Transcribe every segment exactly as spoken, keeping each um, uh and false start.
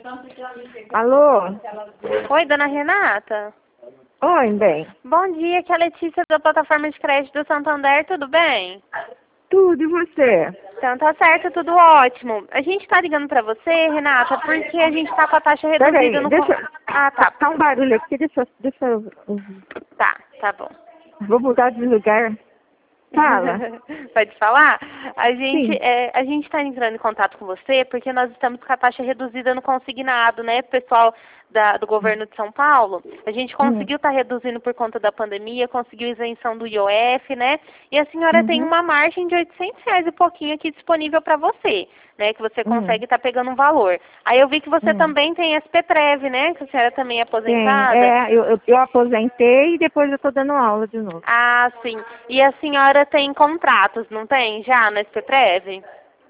Alô? Oi, dona Renata? Oi, bem. Bom dia, aqui é a Letícia da plataforma de crédito do Santander, tudo bem? Tudo, e você? Então tá certo, tudo ótimo. A gente tá ligando pra você, Renata, porque a gente tá com a taxa reduzida Peraí, no... deixa... con- Ah, tá. Tá um barulho aqui, deixa, eu- deixa eu... Tá, tá bom. Vou mudar de lugar. Fala. Pode falar? A gente Sim. é, a gente está entrando em contato com você porque nós estamos com a taxa reduzida no consignado, né, pessoal da, do governo de São Paulo. A gente Hum. conseguiu estar reduzindo por conta da pandemia, conseguiu isenção do I O F, né? E a senhora tem Uhum. uma margem de oitocentos reais e pouquinho aqui disponível para você, né? Que você Hum. consegue estar pegando um valor. Aí eu vi que você Hum. também tem S P Trev, né? Que a senhora também é Tem, aposentada. é, eu, eu, eu aposentei e depois eu tô dando aula de novo. Ah, sim. E a senhora tem contratos, não tem? Já no S P Trev?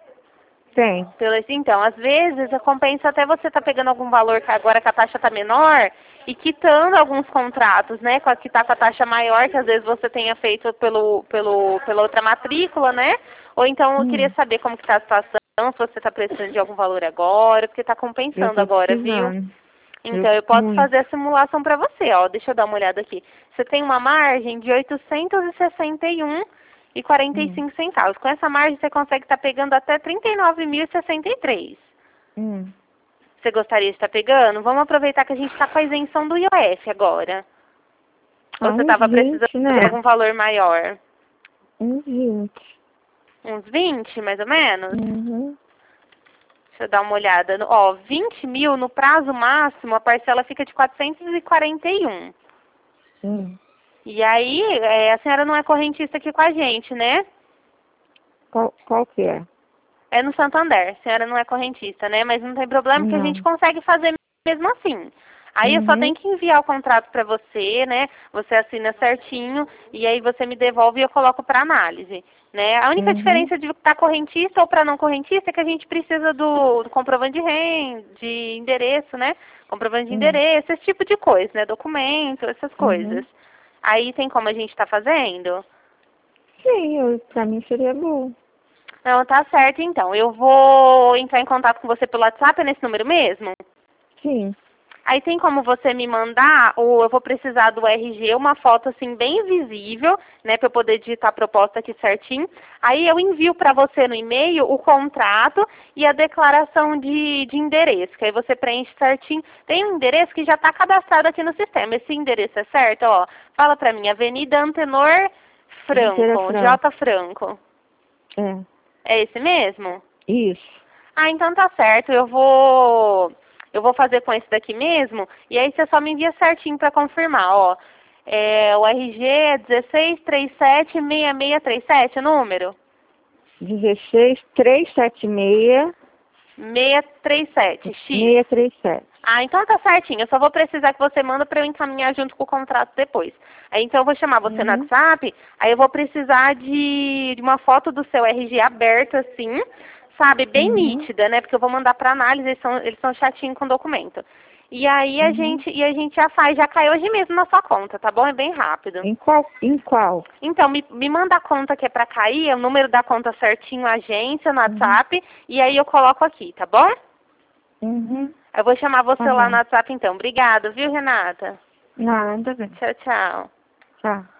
Tem. Pelo assim, então, às vezes compensa até você estar pegando algum valor que agora que a taxa está menor e quitando alguns contratos, né? Com a que está com a taxa maior, que às vezes você tenha feito pelo, pelo, pela outra matrícula, né? Ou então eu queria Hum. saber como que está a situação, se você está precisando de algum valor agora, porque está Eu compensando tô agora, viu? precisando. Eu, Então, eu posso muito. fazer a simulação para você, ó. Deixa eu dar uma olhada aqui. Você tem uma margem de oitocentos e sessenta e um e quarenta e Hum. cinco centavos. Com essa margem, você consegue estar pegando até trinta e nove mil e sessenta e três. Hum. Você gostaria de estar pegando? Vamos aproveitar que a gente está com a isenção do I O F agora. Ou Ah, você uns estava precisando vinte, de né? algum valor maior? Uns vinte. Uns vinte, mais ou menos? Uhum. Deixa eu dar uma olhada. No- Ó, vinte mil no prazo máximo, a parcela fica de quatrocentos e quarenta e um. Hum. E aí, é, a senhora não é correntista aqui com a gente, né? Qual, qual que é? É no Santander. A senhora não é correntista, né? Mas não tem problema que a gente Não. consegue fazer mesmo assim. Aí eu só Uhum. tenho que enviar o contrato para você, né? Você assina certinho e aí você me devolve e eu coloco para análise, né? A única Uhum. diferença de estar correntista ou para não correntista é que a gente precisa do, do comprovante de renda, de endereço, né? Comprovante de Hum. endereço, esse tipo de coisa, né? Documento, essas coisas. Uhum. Aí tem como a gente estar fazendo? Sim, eu, pra mim seria bom. Não, tá certo então. Eu vou entrar em contato com você pelo WhatsApp, é nesse número mesmo? Sim. Aí tem como você me mandar, ou eu vou precisar do R G, uma foto assim bem visível, né, para eu poder digitar a proposta aqui certinho. Aí eu envio para você no e-mail o contrato e a declaração de, de endereço, que aí você preenche certinho. Tem um endereço que já está cadastrado aqui no sistema. Esse endereço é certo? Ó, fala para mim, Avenida Antenor Inteira Franco, franca. J. Franco. É. É esse mesmo? Isso. Ah, então tá certo. Eu vou eu vou fazer com esse daqui mesmo. E aí você só me envia certinho para confirmar, ó. É, o R G é dezesseis, trinta e sete, sessenta e seis trinta e sete, o número? dezesseis, trezentos e setenta e seis, seiscentos e trinta e sete, X. seiscentos e trinta e sete. Ah, então tá certinho. Eu só vou precisar que você manda para eu encaminhar junto com o contrato depois. Aí então eu vou chamar você no Uhum. WhatsApp, aí eu vou precisar de, de uma foto do seu R G aberto assim, sabe, bem Uhum. nítida, né? Porque eu vou mandar para análise, eles são, eles são chatinhos com documento. E aí a Uhum. gente, e a gente já faz, já cai hoje mesmo na sua conta, tá bom? É bem rápido. Em qual? Em qual? Então, me, me manda a conta que é para cair, o número da conta certinho, a agência, no Uhum. WhatsApp, e aí eu coloco aqui, tá bom? Uhum. Eu vou chamar você Tá lá no bom. WhatsApp então. Obrigada, viu, Renata? Nada bem. Tchau, tchau. Tchau.